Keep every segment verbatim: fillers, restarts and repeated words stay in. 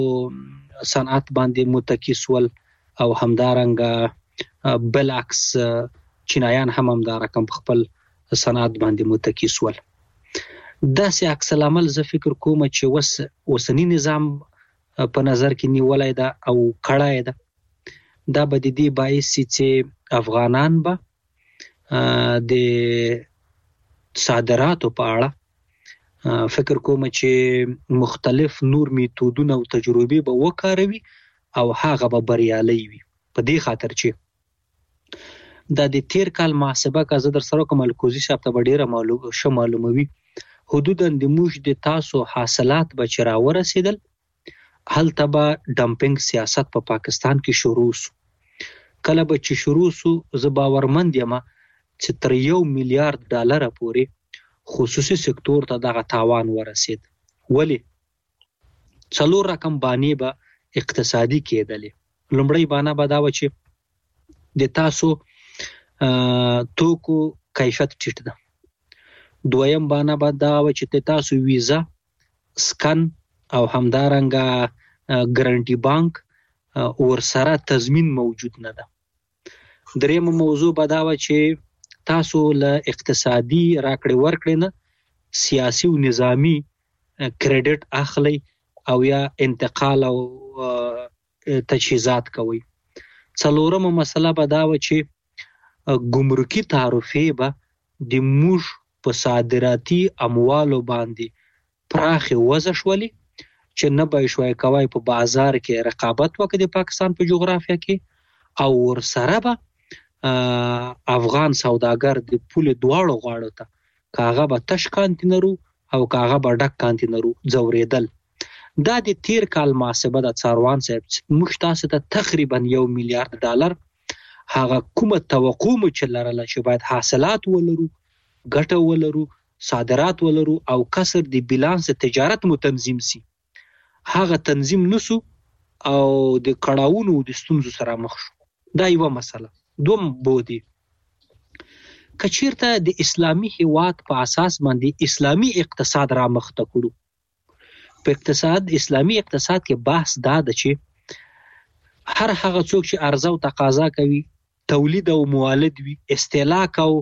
صنعت باندې متکی سول او همدارنګه بلعکس چینایان هم هم دا رقم خپل صنعت باندې متکی سول. دا سي عکس العمل زه فکر کوم چې وس اوسنی نظام په نظر کې نیولای دا او کړای دا دا به د دې باعث چې افغانان به د صادراتو په اړه فکر کوم چې مختلف نور میتودونه او تجربې به وکاروي او هغه به بریالي وي. په دې خاطر چې دا د تیر کال محاسبه کا زه در سره کوم الکوزي صاحب ته ډیره معلومه شو معلوموي حدوداً د موږ د تاسو حاصلات به چې راورسېدل هلته به ډمپینګ سیاست په پا پاکستان کې شروع سو. کله به چې شروع سو زه باورمند یم چې تر یو میلیارډ ډالر پورې خصوصي سکتور ته دغه تاوان ورسید. ولی څلور رقم باندې به اقتصادي کېدلې. لومړی باندې به دا و چې د تاسو توکو کیفیت ټیټ ده. دویم باندې به دا و چې تاسو ویزا سکن او همدارنګه ګارانټي بانک ورسره تضمین موجود نه ده. دریم موضوع به دا و چې تاسو له اقتصادي راکړې ورکړې نه سیاسي او نظامی کریډټ اخلي او یا انتقال او تجهیزات کوي. څلورمه مسله به دا و چې ګمرکي تعرفې به د موږ په صادراتي اموالو باندې پراخه وضع شولې چې نه به شوي کوي په بازار کې رقابت وکړي د پاکستان په جغرافیه کې او ورسره به افغان سوداګر د پول دواړو غاړو ته کاغه به تش کانتینرو او کاغه به ډک کانتینرو ځورېدل. دا د تیر کال محاسبه د څاروان صاحب موږ تاسو ته تقریبا یو میلیارډ ډالر هغه کومه توقع مو چې لرله چې باید حاصلات ولرو ګټه ولرو صادرات ولرو او کسر د بیلانس تجارت مو تنظیم سي هغه تنظیم نسو او د کړهونو د ستونزو سره مخ شو. دا یو مسله. دوم بودی کچیرته د اسلامی هیواد په اساس باندې اسلامی اقتصاد را مخته کړو. په اقتصاد اسلامی اقتصاد کې بحث دا ده چې هر هغه څوک چې عرضه او تقاضا کوي تولید او مولد وي استهلاک او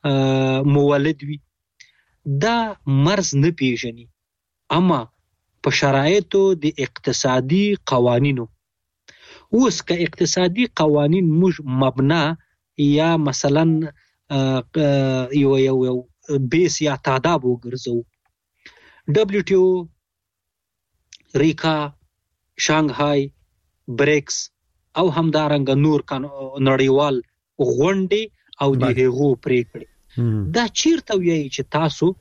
مولد وي دا مرز نه پیژني اما په شرایطو د اقتصادي قوانینو اوس که اقتصادي قوانین موږ مبنا یا مثلا یو یو یو بیس یا تعداد وګرځو دبلیو ټي او ریکا شانګهای بریکس او همدارنګه نور نړیوال غونډې او د هغو پریکړې دا چیرته وایي چې تاسو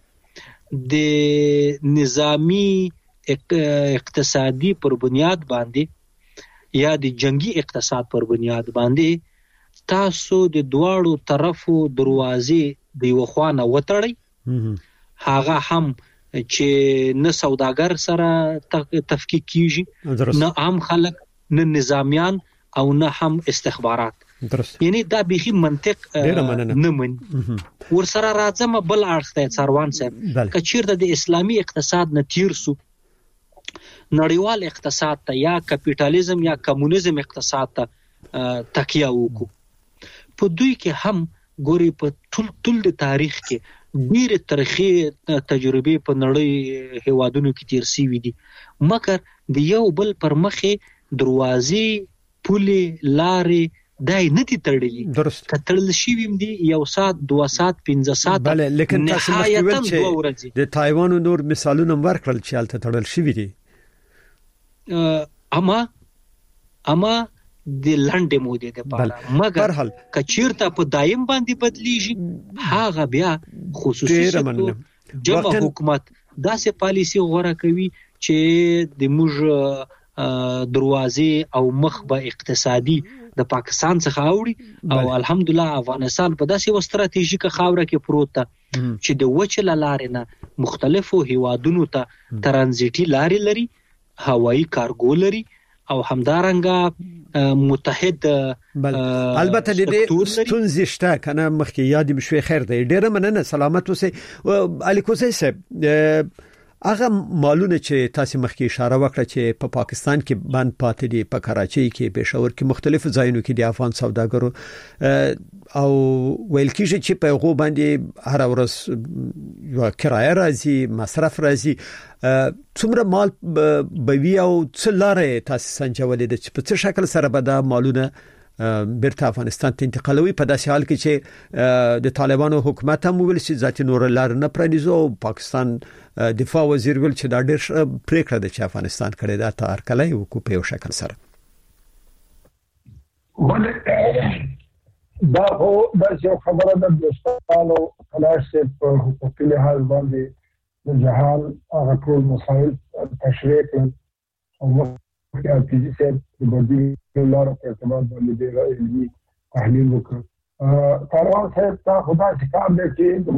د نظامی اقتصادي پر بنیاد باندې یا د جنگي اقتصاد پر بنیاد باندې تاسو د دواړو طرفو دروازې د یو خوانه وتړئ هغه هم چې نه سوداګر سره تفکیک کیږي نه عام خلک نه نظامیان او نه هم استخبارات. یعنی دا بیخي منطق نه مني. ورسره راځم بل اړخ ته څاروان صاحب کچیرته د اسلامی اقتصاد نه تیر سو نړیوال اقتصاد ته یا کپیټالیزم یا کمونیزم اقتصاد ته تکیه وکړو. په دوی کې هم ګوري په ټول ټول د تاریخ کې ډېر تاریخي تجربې په نړۍ هیوادونو کې تیر شوي دي مګر د یو بل پر مخې دروازې پولې لارې دای نه دي تړلې کتل شي ویم دي یو سات دوه سات پنځه سات بله لیکن تاسو مخکې ویل چې د تایوان او نور مثالونه ورکړل چې الته تړل شي دي اما اما د لنډې مودې لپاره مګر کچیرته په دایم باندې بدلیږي هغه بیا خصوصي سکتور جمع حکومت داسې پالیسی غوړه کوي چې د موږ دروازې او مخ به اقتصادي د پاکستان څخه اوړي او الحمدلله افغانستان په داسې و ستراتیژیکه خاوره کې پروت ده چې د وچه لارې نه مختلفو هیوادونو ته ترانزیټي لارې لري هوایی کارګو لري او همدارنګه متحد البته د دې ستونزې شته کنه مخکې یاد مشوي خیر دی ډیره مننه سلامت اوسئ علي کوزی صاحب هغه مالونه چې تاسو مخکې اشاره وکړه چې په پا پاکستان کې بند پاتې دي، په کراچۍ کې، پېښور کې، مختلفو ځایونو کې د افغان سوداګرو او ویل کېږي چې په هغه باندې هر ورځ یو کرایه راځي، مصرف راځي. څومره مال به وی او څه لارې تاسو سنجولې د په څه شکل سره به دا مالونه بیرته افغانستان ته انتقالوي، په داسې حال کې چې د طالبانو حکومت هم ویل چې ذاتي نور لار نه پرانیزو. پاکستان دفاع وزیر ویل چې دا ډېر پریکړه ده چې افغانستان کړی دا تار کله یو کو په یو شکل سره. دا هو د یو خبره د دوستانو خلاص په حقوقي لحاظ باندې د جهان هغه ټول مسایل تشریح کړل او یا پیجی سے بردی لار په اعتبار باندې د علمي تحلیل وکړ. کاروان صاحب ته خدا شکار دی چې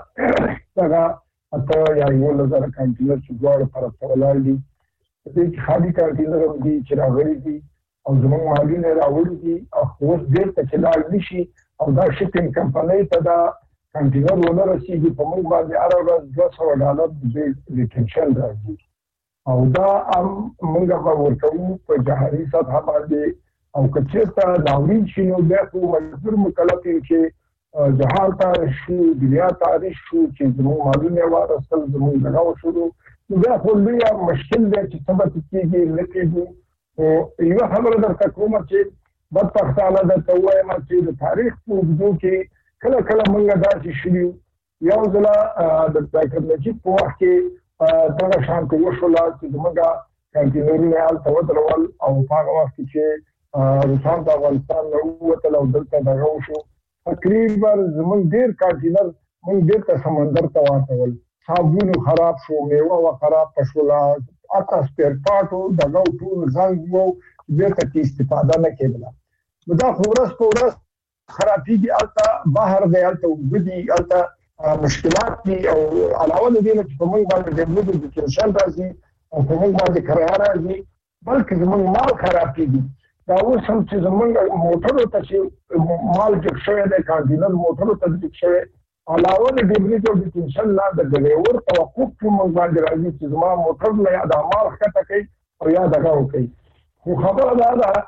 موږ هغه اته یا یو لزر کانټینر چې دوړ پر خپلال دي، دې کې خالي کانټینر هم دي چې راغلي دي او زموږ مالونه راوړي دي او اوس دې ته چې لاړ نشي او دا شپینګ کمپنۍ ته دا کانټینر ونه رسیږي، په موږ باندې هر ورځ دوه سوه ډالر د ریټنشن راځي او دا هم موږ به ورکوو په جهاني سطح باندې. او که چېرته ناورین شي نو بیا خو مجبور مکلف یو چې جهان ته شو، دنیا ته شو چې زموږ مالونه واخیستل، زموږ دغه وشورو، نو بیا خو لویه مشکل دی چې څه به کېږي نه کېږي. خو یوه خبره درته کومه چې بدبختانه درته ووایم چې د تاریخ په اوږدو کې کله کله موږ داسې شوي یو ځله د ډاکټر نجیب په وخت کې دغه شانته وشوله چې زموږ کانټینرونه هلته ودرول او په هغه وخت کې چې روسان د افغانستان نه ووتل او دلته دغه وشو، تقریبا زموږ ډېر کانټینر موږ بېرته سمندر ته واچول. صابون خراب شو، میوه و خراب شوله، حتی سپیر پارټ و دغه ټول زنګ و بېرته کې استفاده نه کېدله. نو دا خو ورځ په ورځ خرابېږي، هلته بهر دی، هلته اوبه دي، هلته مشکلات دي او علاوه له دې نه چې په موږ باندې د بلوډو د ټینشن راځي او په موږ باندې کرایه راځي، بلکې زموږ مال خراب کېږي. دا اوس هم چې زموږ موټرو ته چې مال جګ شوی دی، کانټینر موټرو ته جګ شوی، علاوه له د بلوډو د ټینشن نه د ډریور توقف په موږ باندې راځي چې زما موټر له یا دا مال ښکته کوي او یا دغه وکوي. خو خبره دا ده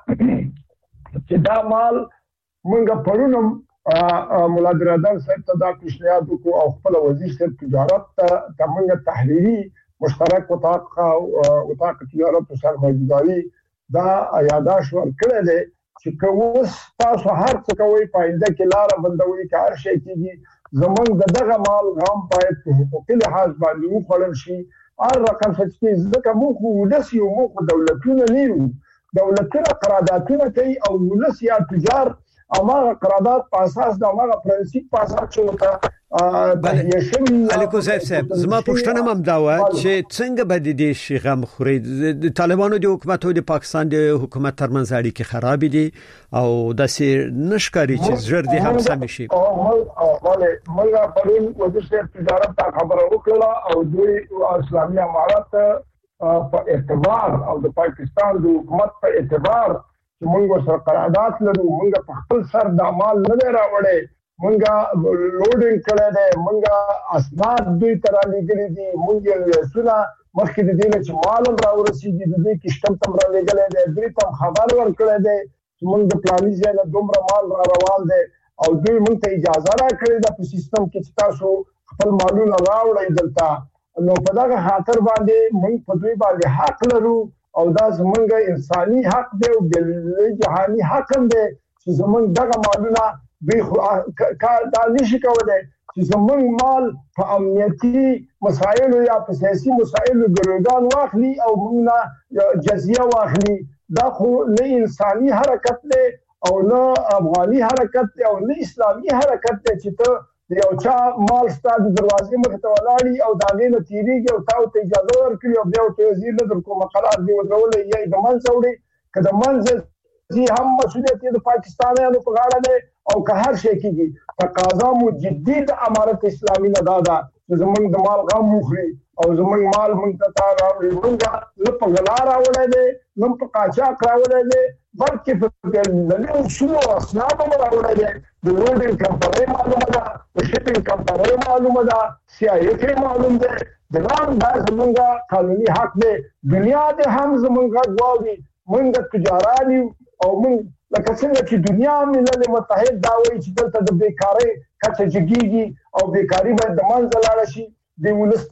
چې دا مال موږ پرون هم مولا برادر صاحب ته دا پیشنهاد وکړو او خپل وزیر صاحب تجارت ته موږ تحریري مشترک اتاق اتاق تجارت او سرمایه‌ګذاري دا یاداش ورکړی دی چې که اوس تاسو هر څه کوئ په آینده کې لاره بندوئ، که هر شی کېږي، زموږ د دغه مال غم باید په حقوقي لحاظ باندې وخوړل شي. هر رقم څه چې ځکه موږ خو ولس یو، موږ خو دولتونه نه یو، دولتونه قراردادونه کوي او ولس یا تجار اماغه قرارداد په اساس د اماغه پرنسپ په اساس چې وته یشمي. علیکم صاحب، زما پوښتنه هم دا و چې څنګه به د دې شي غم خوري؟ د طالبانو د حکومت او د پاکستان د حکومت ترمنځ اړیکې خراب دي او داسې نشکاري چې زړه دې هم سم شي. او بله موږ پرون وزیر صاحب تجارت ته خبره وکړه او دوی اسلامي امارات په اعتبار او د پاکستان د حکومت په اعتبار چې موږ سره قرارداد لرو، موږ په خپل سر د مال نه دی راوړی، موږ لوډینګ کړی دی، موږ اسناد دوی ته رالېږلي دي، موږ یې لیسونه مخکې د دې نه چې مال هم راورسېږي د دوی کشتم ته هم رالېږلی دی، دوی ته هم خبر ورکړی دی چې موږ د فلاني ځای نه دومره مال را روان دی او دوی موږ ته اجازه راکړې ده په سیستم کې چې تاسو خپل مالونه راوړئ دلته. نو په دغه خاطر باندې موږ په دوی باندې حق لرو او دا زمونږ انساني حق دی او د جهاني حق هم دی چې زمونږ دغه مالونه دوی کار دا نشي کولی چې زمونږ مال په امنیتي مسایلو یا په سیاسي مسایلو ګروګان واخلي او موږ نه جزیه واخلي. دا خو نه انساني حرکت دی او نه افغاني حرکت دی او نه اسلامي حرکت دی چې ته د یو چا مال ستا د دروازې مخې ته ولاړي او د هغې نه تېرېږي او تا ورته اجازه ورکړي او بیا ورته وزیر نه در کومه قرار دې ودرولی یا یې د منځه وړي، که د منځه ځي هم مسؤلیت یې د پاکستانیانو په غاړه دی او که هر شی کېږي. تقاضا مو جدي د امارت اسلامي نه دا ده چې زموږ د مال غم وخوري او زموږ مال موږ ته تا راوړي موږ نه په غلا راوړی دی نه په قاچاق راوړی دی بلکې په نړۍ اصولو او اسنادو مو راوړی دی د لوډینګ کمپنۍ معلومه ده د شپینګ کمپنۍ معلومه ده سی آی ای کې معلوم دی جناب دا زموږ قانوني حق دی دنیا دې هم زموږ غږ واوري موږ تجاران یو او موږ لکه څنګه چې دنیا ملل متحد دا وایي چې دلته د بیکارۍ کچه جګیږي او بیکاري باید د منځه لاړه شي د ولس.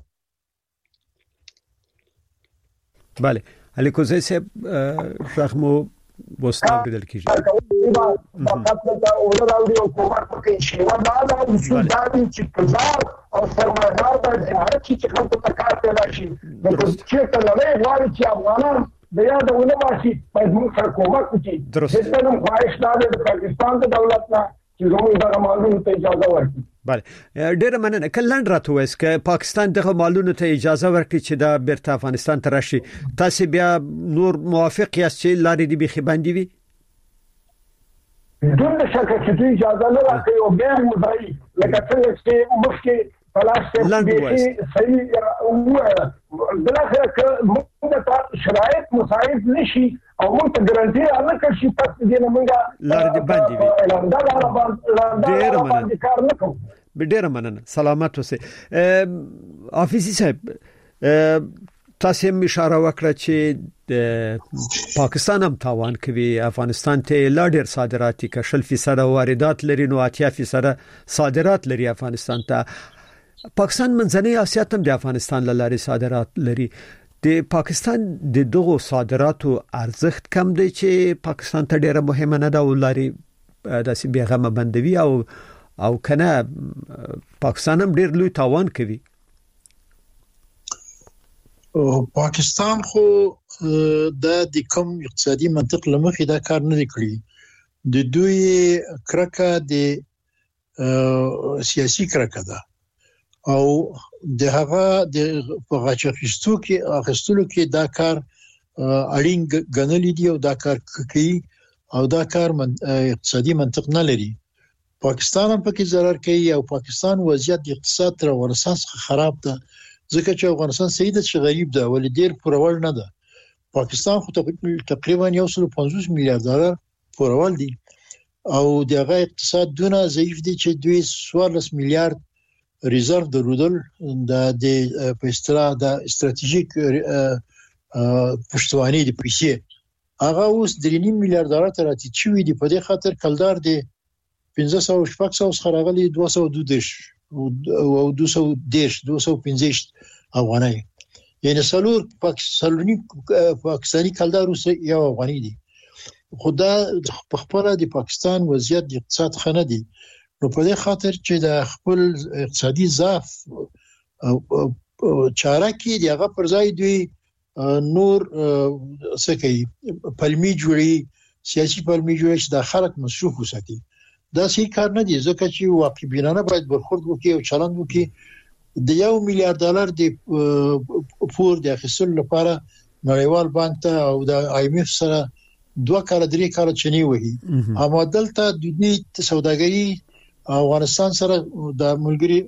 بله علی کوزی صاحب شخمو وستا بدل کیږي فقط دا اول راوړي او کومه کوي چې ودا دا اصول دا چې تجار او سرمایدار باید هر چې خلکو ته کار پیدا شي د چې کله غواړي چې افغانان د یاد ولوماسي باید موږ سره کومک وکړي چې نن خواهش دا د پاکستان د دولت نه چې زموږ دغه مالونو ته اجازه ورکړي. بله ډېر مننه. کلن راته وایي چې پاکستان دغه مالونو ته اجازه ورکړي چې دا بیرته افغانستان ته راشي تاسو بیا نور موافق یاست چې لارې دې بيخي باندې وي؟ بدون شک چې دوی اجازه نه راکوي او بیا مدعي لکه څنګه چې مخکې پلاستیک بيخي صحیح بلاخره که موږ ته شرایط مساعد نشي او موږ ته ګارانټي نه کړي تاسو دې نه موږ لارې دې باندې وي. ډېر مننه کار نه کوو. ډېر مننه. سلامت اوسئ. حافظي صاحب تاسو هم اشاره وکړه چې پاکستان هم تاوان کوي افغانستان ته لا ډېر صادرات کې شل فیصد واردات لري نو اتیا فیصد صادرات لري افغانستان ته. پاکستان منځنۍ اسیا ته د افغانستان لاري صادرات لري. د پاکستان د دغو صادراتو ارزښت کم دی چې پاکستان ته ډېره مهمه نه ده او لاري داسې بیغمه بندوي او او کنه پاکستان هم ډېر لوی تاوان کوي. پاکستان خو د کوم اقتصادي منطق لمخې دا کار نه کړی. د دوی کرکه د سیاسي کرکه ده او د هغه د غاچخستو کې اخستلو کې دا کار اړین غنلې دی او دا کار کوي او دا کار من اقتصادي منطق نه لري. پاکستان هم پکې ضرر کوي او پاکستان وضعیت د اقتصاد تر ورسره خراب ده ځکه چې افغانستان سید چې غریب ده ولې ډیر پرول نه ده. پاکستان خو تقریبا یو سل او پنځوس میلیارډ ډالر پرول دي او دغه اقتصاد دونه ضعیف دي چې دوی څوارلس میلیارډ ریزرو درلودل د د په اصطلاح د استراتیژیک پښتوانی د پیسې هغه اوس درې نیم میلیارډ ډالر ته راځي چې وي په دې خاطر کلدار دی پنځه سوه شپږ سوه خرغلي دوه سوه دوه دیش او دوه سوه دیش دوه سوه پنځه افغانۍ یعنی سلور پاکستاني پاکستاني کلدار اوس یو افغاني دي. خدا په خپل د پاکستان وضعیت د اقتصاد خنه دي نو په دې خاطر چې د خپل اقتصادي ضعف چاره کې دغه پر ځای دوی نور څه کوي پلمي جوړي سیاسي پلمي جوړي چې د خلک مصروف وساتي. دا صحیح کار نه دی ځکه چې واقع بینانه باید برخورد وکړي او چلند وکړي. د یو میلیارډ ډالر د پور د اخیستلو لپاره نړیوال بانک ته او د آی ایم اف سره دوه کال درې کال چني وهي اما دلته د دې سوداګري افغانستان سره د ملګری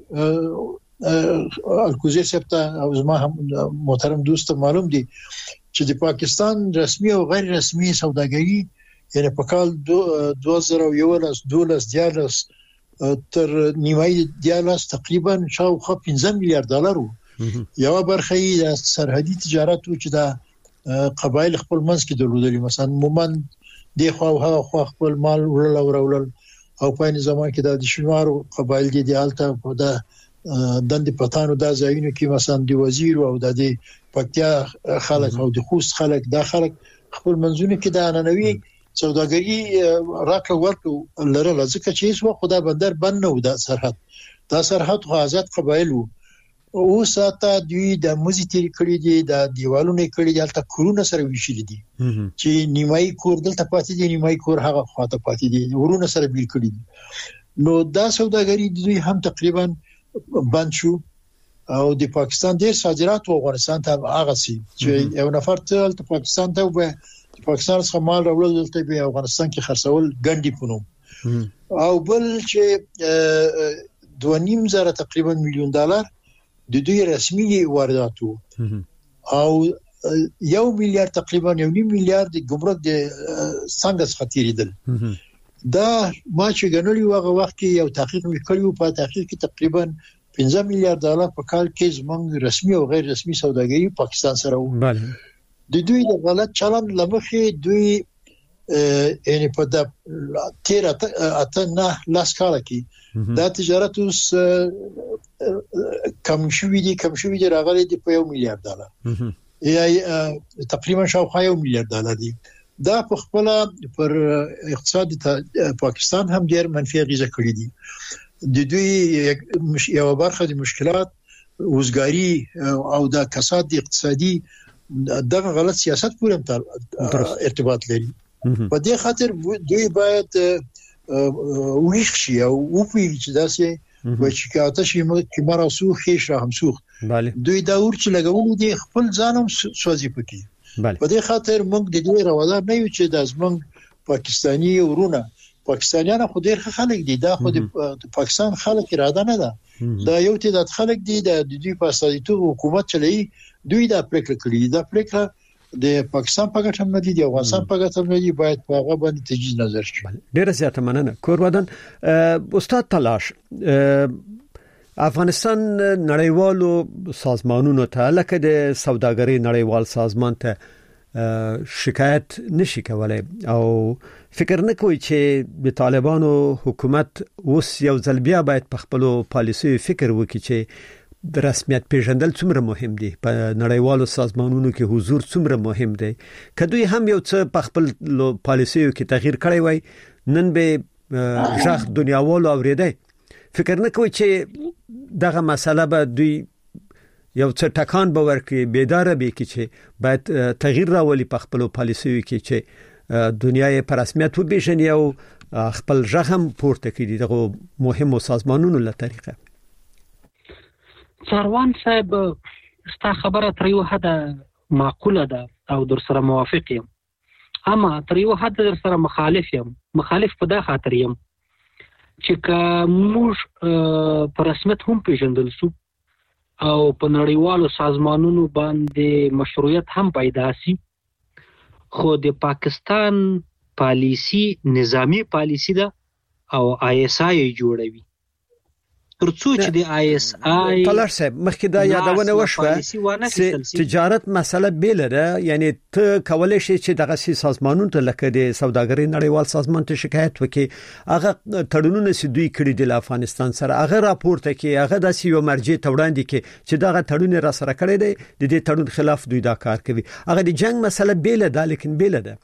الکوزی سپتا او زما هم محترم دوست معلوم دي چې د پاکستان رسمي او غیر رسمي سوداګري یعنی په کال دوه زره یولس دولس دیالس تر نیمایي دیالس تقریبا شاوخوا پنځه میلیارډ ډالر وو. یو برخه یې سرحدي تجارت و چې د قبایل خپل منځ کې درلودل مثلا مومن دی خو هغه خو خپل مال ورل او ورول او په نظام کې د شمارو قبایل دي د الته په د دند پټانو د ځایونو کې مثلا دی وزیر او د پکتیا خلک او د خوست خلک د خلک خپل منځونه کې د اننوي سوداګري راکړه ورکړه لره ځکه چې هیڅ وخت خدا بندر بند نه و د سرحد دا سرحد خو آزاد قبایل وو او ساته دوی د مزيتي کړي دي د دیوالونو کړي دي البته کورونه سره ویشل دي چې نیمای کور دلته پاتې دي نیمای کور هغه خواته پاتې دي ورونه سره بیل کړي دي. نو دا سوداګري دوی هم تقریبا بند شو او د پاکستان ډیر صادرات افغانستان ته هغه سي چې یو نفر ته پاکستان ته به پاکستان څخه مال راوړل دلته به افغانستان کې خرڅول ګنډي پونو او بل چې دوه نیم زره تقریبا میلیون ډالر د دوی رسمي واردات او یو میلیارډ تقریبا یو نیم میلیارډ د ګمرک د څنګه څخه تیریدل. دا ما چې غنولي هغه وخت کې یو تحقیق وکړو، په تحقیق کې تقریبا پنځه میلیارډ ډالر په کال کې زمونږ رسمي او غیر رسمي سوداګري پاکستان سره وو. بله د دوی د غلط چلند لمخې دوی یعنی په د تیر اته نه لاس کال کې دا تجارت اوس کم شوی دي کم شوی دي راغلي دی په یو میلیارډ ډالر یا تقریبا شاوخوا یو میلیارډ ډالر دي. دا په خپل پر اقتصاد پاکستان هم ډیر منفي اغیزه کړې دي. د دوی یو برخه د مشکلات وزګاری او د کساد اقتصادي دغه غلط سیاست پورې ارتباط لري. په دې خاطر دوی باید ویښ شي او وپوهیږي چې داسې و چې کاته شي چې مرا سوخ خېش را هم سوخ. دوی دا ور چې لګول دي خپل ځانم سوځي پکې. په دې خاطر موږ د دې روادار نه یو چې د زمنګ پاکستانی ورونه پاکستانیان خو ډیر خلک دي، دا خو د پاکستان خلک اراده نه ده، دا یو تعداد خلک دي د دوی په اساسیتو حکومت چلی دوی دا پریکړه کړې. دا پریکړه د پاکستان په ګټه نه دي، د افغانستان په ګټه نه دي، باید په هغه باندې تجدید نظر شي. ډیره زیاته مننه. کورودن استاد تلاش، افغانستان نړیوالو سازمانونو ته لکه د سوداګرۍ نړیوال سازمان ته شکایت نشي کولای او فکر نه کوي چې د طالبانو حکومت اوس یو ځل بیا باید په خپل پالیسي فکر وکړي چې د رسمیت پیژندل څومره مهم دي، په نړیوالو سازمانونو کې حضور څومره مهم دی. کدوې هم یو څه په خپل پالیسیو کې تغییر کړی وای نن به ژغ دنیاوالو اوریدای. فکر نه کوي چې دغه مسله به دوی یو څه ټکان به ورکړي، بیداره به کې چې باید تغییر راولي په خپل پالیسیو کې چې دنیا یې په رسمیت وپیژني او خپل ژغ هم پورته کړي دغه مهمو سازمانونو له طریقه. سروان صاحب ستا خبره تر یو حده معقوله ده او در سره موافق یم، اما تر یو حده در سره مخالف یم. مخالف په دا خاطر یم چې که موږ په رسمیت هم پیژندل سو او په نړیوالو سازمانونو باندې مشروعیت هم پیدا سي، خو د پاکستان پالیسی نظامی پالیسی ده او آی اس آی جوړوي. ترڅو چې د آی اس آی طلال صاحب مخکې دا یادونه وشوه تجارت مسله بیل ده، یعنی ته کولای شې چې دغه سي سازمانونو ته لکه د سوداګرۍ نړیوال سازمان ته شکایت وکړي، هغه تړونونه چې دوی کړی د افغانستان سره هغه راپورته کې هغه د سیو مرجع توړاندې کې چې دغه تړون را سره کړی دی د دې تړون خلاف دوی دا کار کوي. هغه د جنگ مسله بیل ده لیکن بیل ده.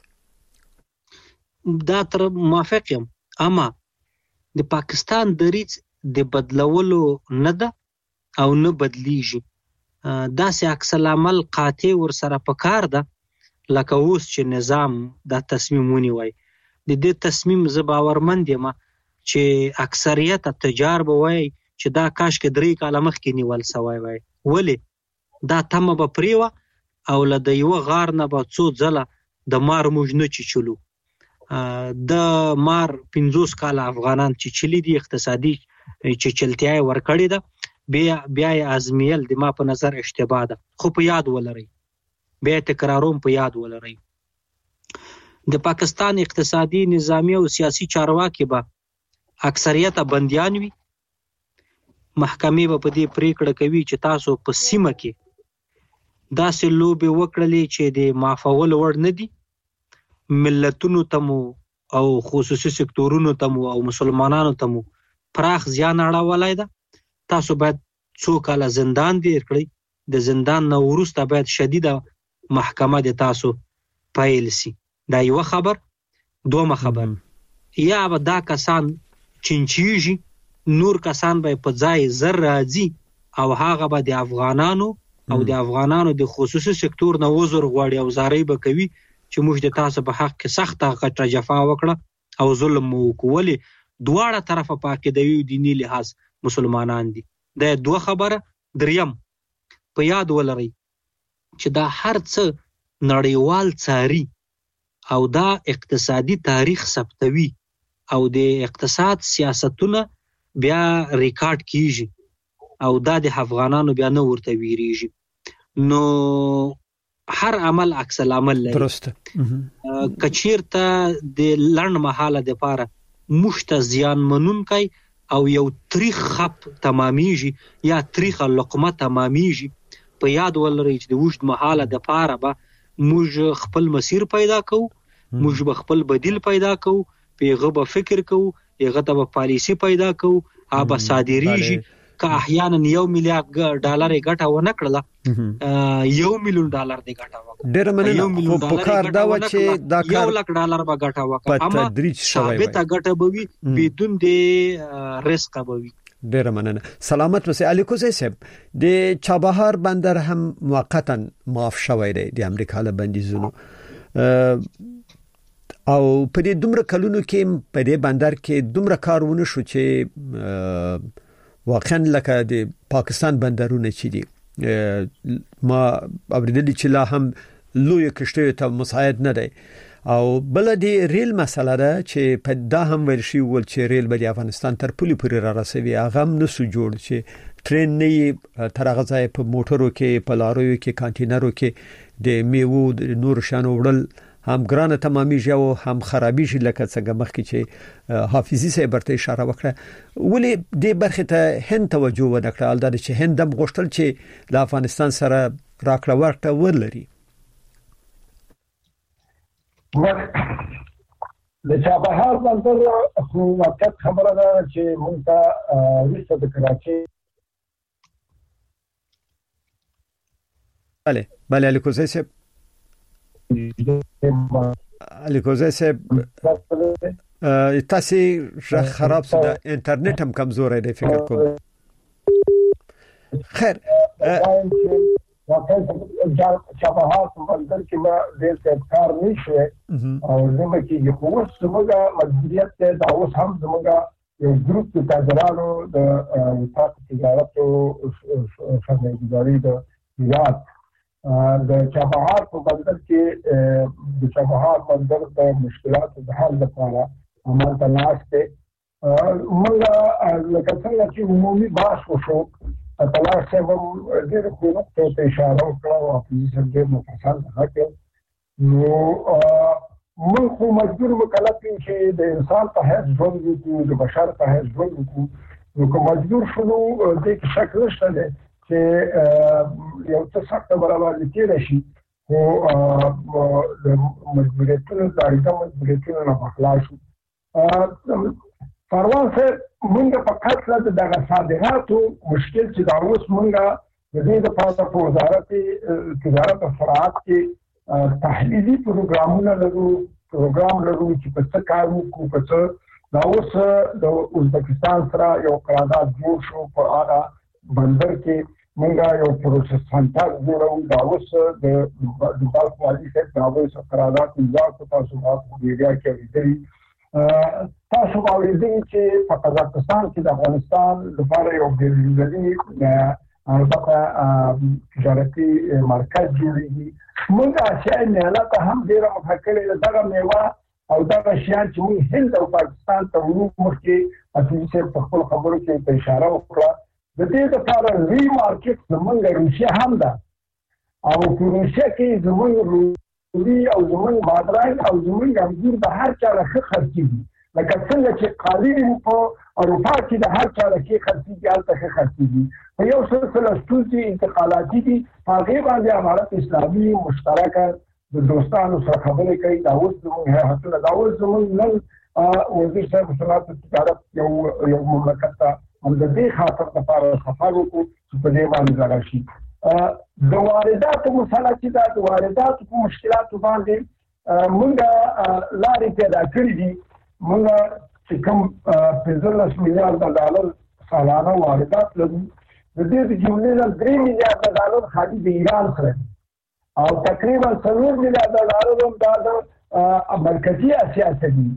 دا تر موافق یم، اما د پاکستان دریځ د بدلولو نه ده او نه بدلیږي. دا سه عکس العمل قاطع ور سره پکار ده لکه اوس چې نظام دا تصمیم ونیوي. د دې تصمیم زه باورمند یم چې اکثریت تجار به وای چې دا کاش کې درې کاله مخکې نیول سوی وای، ولی دا تمه به پریوه او له د یو غار نه به څو ځله د مار موږ نه چې چلو. د مار پنځوس کاله افغانان چې چلی دي اقتصادي چې چلتیای ورکړی ده، بیا بیا ازمیل د ما په نظر اشتباه ده. خو په یاد ولرئ، بیا تکراروم په یاد ولرئ، د پاکستان اقتصادي نظامی او سیاسی چارواکي به اکثریت بندیان وي. محکمې به په دې پریکړه کوي چې تاسو په سیمه کې داسې لوبې وکړلې چې د معافول وړ نه دي، ملتونو ته مو او خصوصي سکتورونو ته مو او مسلمانانو ته مو پراخ زیان اړولای ده، تاسو باید څو کاله زندان دیر کړئ. د زندان نه وروسته باید شدیده محکمه د تاسو پایل سي. دا یو خبر. دومه خبر، یا به دا کسان چنچیږي، نور کسان به په ځای زر راځي او هغه به د افغانانو او د افغانانو د خصوصي سکتور نه وزر غواړي او زارۍ به کوي چې موږ د تاسو په حق کې سخته غټه جفا وکړه او ظلم مو وکولې. دواړه طرفه په عقیدوي دیني لحاظ مسلمانان دي. دا دوه خبره. دریم، په یاد ولرئ چې دا هر څه نړیوال څاري او دا اقتصادي تاریخ ثبتوي او د اقتصاد سیاستونه بیا ریکارډ کیږي. او دا د افغانانو بیا نه ورته ویریږي. نو هر عمل عکس العمل لري. درسته. کچیرته د لړن محاله د پاره مشت زیان منونکي او یو تاریخ خپ تمامېږي یا تاریخ لقمه تمامېږي، په یاد ولرئ چې د وشت محاله د پاره به موږ خپل مسیر پیدا کوو، موږ به خپل بدیل پیدا کوو، پیغه به فکر کوو، هغه ته به پالیسی پیدا کوو، هغه صادریږي. که احیانا یو میلیارډ ډالر ګټه ونه کړله، یو میلیون ډالر دی ګټه وکړه. ډېر مننه. خو په کار دا و چې دا کار یو لک ډالر به ګټه وکړه، اما ثابته ګټه به وي بدون د رزق به وي. ډېر مننه. سلامت اوسئ. علي کوزی صاحب، د چابهار بندر هم موقتا معاف شوی دی د امریکا له بندیزونو، او په دې دومره کلونو کې په دې بندر کې دومره کارونه شو چې واقعا لکه د پاکستان بندرونه چې دي ما اوریدل چې لا هم لوی کشته ته مساعد نه دی. او بل د ریل مسله ده چې په دا هم ویل شي ول چې ریل به د افغانستان تر پولي پورې را رسوي، هغه هم نه سو جوړ چې ټرین نه تر هغه ځای په موټرو کې، په لارویو کې، کانټینرو کې د میوو د نور شانو وړل هم ګرانه تمامېږي او هم خرابېږي، لکه څنګه مخکې چې حافظي صاحب ورته اشاره وکړه. ولې دې برخې ته هند توجه ونه کړه؟ الدا چې هند هم غوښتل چې د افغانستان سره راکړه ورکړه ولري. د چابهار بندر خو واقعیت خبره ده چې موږ ته وروسته د کراچۍ. بله بله علي کوزی صاحب. علي کوزی صاحب تاسو ژغ خراب شو، د انټرنیټ هم کمزورې دی فکر کوم. خیر واقعا چابهار بندر کې ما ډېر څه کار نشوي او زموږ کې خو اوس زموږ مجبوریت دی دا اوس هم زموږ یو ګروپ د تاجرانو د وفاق تجارت او سرمایه‌ګذاري د هیواد د چابهار په بندر کې د چابهار بندر د مشکلاتو د حل لپاره عملته ناشته موږ لکه څنګه چې عمومي بحث وشو، تلاش سے وہ دیر کو نقطوں ته اشاره وکړه او اپوزیشن ډېر مفصل راکړ. نو موږ خو مجبور مکلف یو چې د انسان په حیث ژوند وکړو، د بشر په حیث ژوند وکړو. نو که مجبور شو دې کې شک نشته دی چې یو څه سخته برابري کېدای شي، خو د مجبوریتونو د اړیکه مجبوریتونو نه به خلاص شو. فروان صاحب مونږ په قتل د دغه صادراتو مشکل چې دا اوس مونږ د دې لپاره په وزارت تجارت او صنعت کې تحلیلي پروګرامونه لرو، پروګرام لرو چې په څه کار وکړو. په څه دا اوس د ازبکستان سره یو قرارداد جوړ شو، په هغه بندر کې مونږ یو پروسس سنټر جوړو. دا اوس د دباغ والي صاحب دا اوس قرارداد امضا کړ. تاسو ما په ایریا کې اوریدلی، تاسو باورېدئ چې په قزاقستان کې د افغانستان لپاره یو بېلګې البته تجارتي مرکز جوړېږي. موږ اسیایي میله ته هم ډېره مخه کړې ده. دغه میوه او دغه شیان چې موږ هند او پاکستان ته وړو، مخکې حفیظي صاحب په خپلو خبرو کې په اشاره وکړه، د دې لپاره لوی مارکېټ زموږ روسیه هم ده، او په روسیه کې زموږ او زموږ بادرنګ او زموږ انګور د هر چا له ښه خرڅېږي. لکه څنګه چې قالین په اروپا کې د هر چا له ښې خرڅېږي، هلته ښه خرڅېږي. په یو سلسله ستونزې انتقالاتي دي، په هغې باندې امارت اسلامي مشترکه د دوستانو سره خبرې کوي. دا اوس زموږ هیئتونه، دا اوس زموږ نن وزیر صاحب صنعت او تجارت یو یو مملکت ته هم د دې خاطر لپاره سفر وکړو چې په دې باندې ځای شي. د وارداتو مسله چې دا د وارداتو په مشکلاتو باندې موږ لارې پیدا کړې دي. موږ چې کوم پنځلس میلیارډ ډالر سالانه واردات لرو، د دې د جملې نه درې میلیارډ ډالر خالي د ایران سره او تقریبا څلور میلیارډ ډالر هم دا د مرکزي اسیا څخه دي.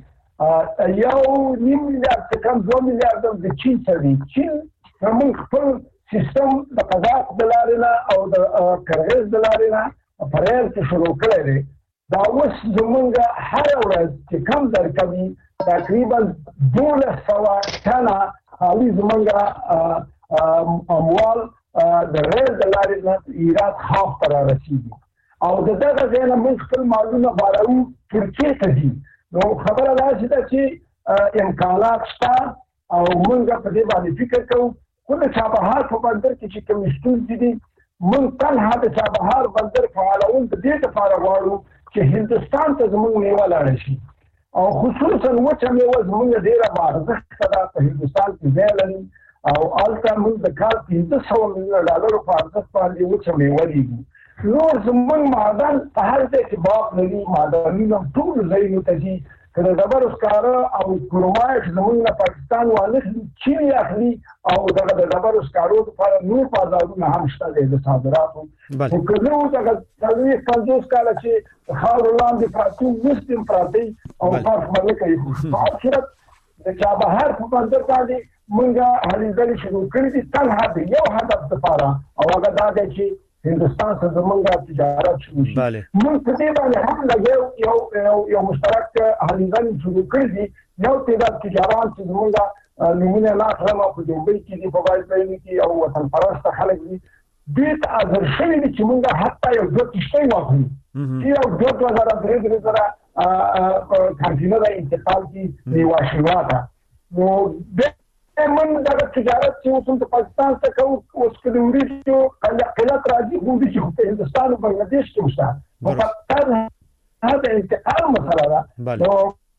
یو نیم میلیارډ څخه کم دوه میلیارډ د چین سره دي. چین زموږ خپل سیستم د قزاق د لارې نه او د کرغیز د لارې نه په ریل کې شروع کړی دی. دا اوس زموږ هره ورځ چې کم درکوي تقریبا دولس سوه ټنه خالي زموږ اموال د ریل د لارې نه ایران خاف ته رارسېږي او د دغه ځای نه موږ خپل مالونه بارو ترکیې ته ځي. نو خبره داسې ده چې امکانات شته او موږ په دې باندې فکر کوو. خو د چابهار په بندر کې چې کوم ستونزې دي موږ تنها د چابهار بندر فعالول د دې لپاره غواړو چې هندوستان ته زموږ میوه لاړه شي او خصوصا وچه میوه زموږ ډېره بارزښته ده په هندوستان کې ځای لري او هلته موږ د کال پنځه سوه میلیونه ډالرو په ارزښت باندې وچه میوه لیږو. نور زموږ معدن په هر ځای کې باغ لري، معدنونه ټولو ځایونو ته ځي. که د ډبرو سکاره او کرومایټ زموږ نه پاکستان وانخلي، چین یې اخلي او دغه د ډبرو سکارو لپاره نور بازارونه هم شته دی د صادراتو. خو که زه اوس هغه څلوېښت پنځوس کاله چې د خاورو لاندې پراته وو اوس هم پراته وي او فرق به نه کوي. خو په هر صورت د چابهار په بندر باندې موږ هلې ځلې شروع کړي دي تنها د یو هدف دپاره او هغه دا دی چې هندوستان ته زموږ تجارت شروع شي. موږ په دې باندې هم لګیا یو یو مشترک هلې ځلې شروع کړي دي. یو تعداد تجاران چې زموږ نومونه نه اخلم او په دوبۍ کې دي، په بایسکلونو کې او وطن پرسته خلک دي، دې ته حاضر شوي دي چې موږ حتی یو دوه کښتۍ واخلو چې یو دوه دوه زره درې درې زره کانټینره انتقال کړي میوه شیوا ته. نو من دغه تجارت چې اوس د پاکستان څخه کوو اوس که د وریجو قلت راځي خو دې چې په هندوستان او بنګلادیش کې شته نو فقط دا انتقال مسله ده. نو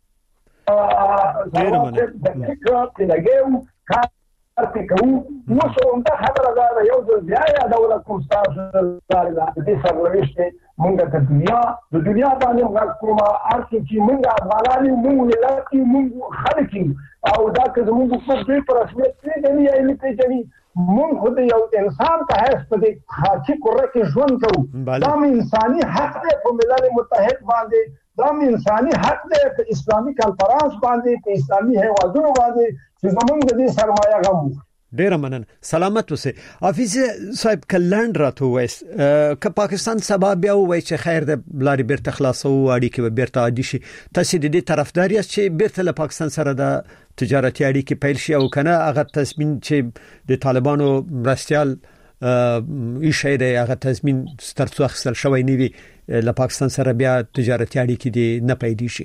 د فکر چې لګیو کار پرې کوو. اوس همدا خبره دا ده، یو ځل بیا یادوله کوم ستاسو د دې سرنوشت دی موږ د دنیا د دنیا باندې غږ کوم هر څه چې موږ افغانان یو، موږ ملت یو، موږ خلک یو او دا که زموږ حکومت دوی په رسمیت پېژني یا یې نه پېژني، موږ خو د یو انسان په حیث په دې خاکي قره کې ژوند کوو. دا مې انساني حق دی په ملل متحد باندې، دا مې انساني حق دی په اسلامي کنفرانس باندې، په اسلامي هیوادونو باندې چې زموږ د دې سرمایه غم وو. ډیر مننه، سلامت اوسئ. حافظ صاحب کلند راته وایست که پاکستان سبا بیا وایي چې خیر د لارې بیرته خلاصو اړیکې به بیرته عادي شي، تاسو د دې طرفدار یاست چې بیرته له پاکستان سره د تجارتي اړیکې پیل شي او کنه هغه تضمین چې د طالبانو مرستيال ایشي دی هغه تضمین سترڅو اخیستل شوی نه وي له پاکستان سره بیا تجارتي اړیکې دي نه پیدا شي؟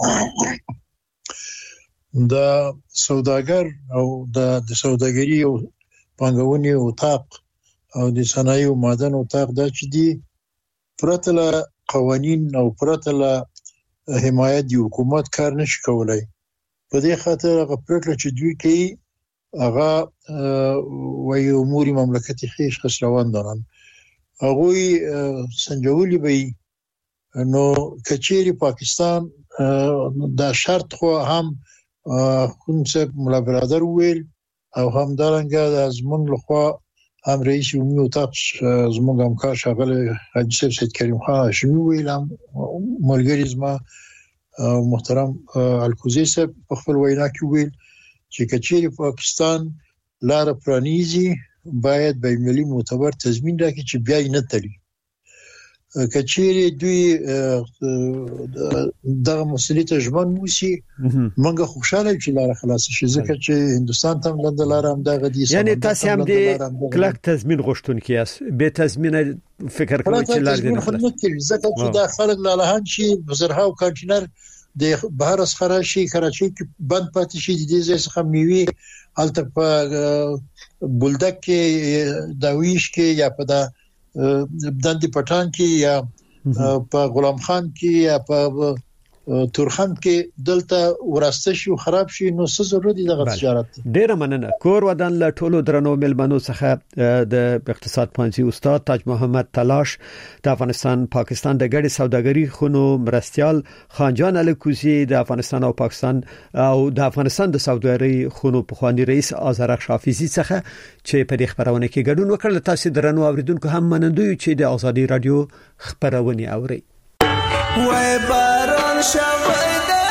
د سوداګر او د سوداګري او پانګونې اتاق او د صنایع او معدن اتاق دا چې دي پرته له قوانین او پرته له حمایت دی حکومت کار نشي کولای. په دې خاطر هغه پرېکړه چې دوی کوي هغه وایي امور مملکت خیش خسروان دارن هغه سنجولي به نو کچېری پاکستان دا شرط خو هم خون صاحب مولا برادر ویل او هم دارنګه د ازمن لخوا هم رئیس عمومي اتاق زموږ همکار ښاغلی حاجي صاحب سید کریم خان هاشمي ویل، هم ملګری زما محترم الکوزي صاحب په خپل وینا کې ویل چې کچېری پاکستان لار پرانیزي باید به ملي معتبر تضمین راکړي چې بیا یې نه تړي. کچېری دوی دغه مسلې ته ژمن وسی منګه خوشاله چې لار خلاص شي ځکه چې هندستان ته لنډه لار هم دغه دي. یعنی تاسو هم د کلک تضمین غوښتونکي یاست، به تضمین فکر کوئ چې لار دې نه خلاص ځکه چې دا خلک لالهان شي بزرهاو کانټینر د بهر اسخرا شي کراچي کې بند پاتې شي د دې ځای څخه میوي الته په بولدک کې داویش کې یا په دا دندې پټان کې یا په غلام خان کې یا په تورخم کې دلته وراسته شي خراب شي نو څه ضرورت دی د تجارت. ډیر مننه. کور ودان له ټولو درنو ملمنو څخه د اقتصاد پوهنځي استاد تاج محمد تلاش، د افغانستان پاکستان د ګډ سوداګري خونو مرستيال خانجان الکوزي، د افغانستان او پاکستان او د افغانستان د سوداګري خونو پخوانی رئیس آذرخ حافظي څخه چې په دې خبرونه کې ګډون وکړل. تاسو درنو اوریدونکو هم منندوی چې د ازادي رادیو خبرونه اوري. وای باران شوی د